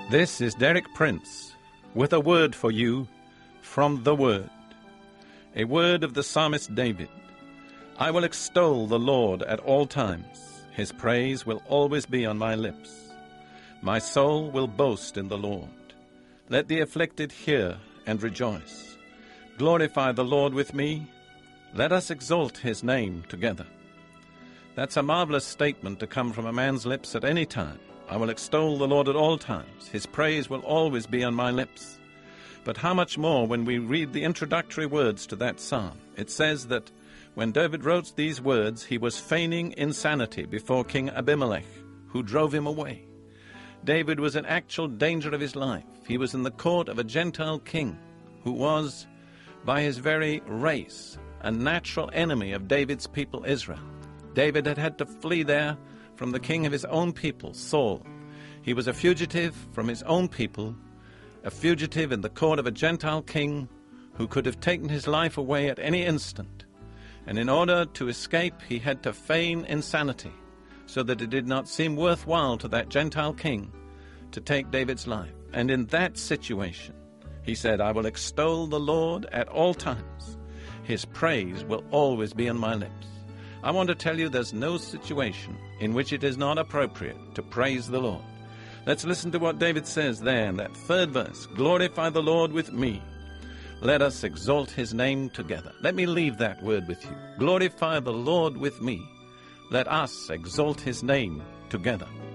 This is Derek Prince with a word for you from the Word. A word of the psalmist David. I will extol the Lord at all times. His praise will always be on my lips. My soul will boast in the Lord. Let the afflicted hear and rejoice. Glorify the Lord with me. Let us exalt his name together. That's a marvelous statement to come from a man's lips at any time. I will extol the Lord at all times. His praise will always be on my lips. But how much more when we read the introductory words to that psalm? It says that when David wrote these words, he was feigning insanity before King Abimelech, who drove him away. David was in actual danger of his life. He was in the court of a Gentile king who was, by his very race, a natural enemy of David's people Israel. David had had to flee there from the king of his own people, Saul. He was a fugitive from his own people, a fugitive in the court of a Gentile king who could have taken his life away at any instant. And in order to escape, he had to feign insanity, so that it did not seem worthwhile to that Gentile king to take David's life. And in that situation, he said, I will extol the Lord at all times. His praise will always be on my lips. I want to tell you there's no situation in which it is not appropriate to praise the Lord. Let's listen to what David says there in that third verse. Glorify the Lord with me. Let us exalt his name together. Let me leave that word with you. Glorify the Lord with me. Let us exalt his name together.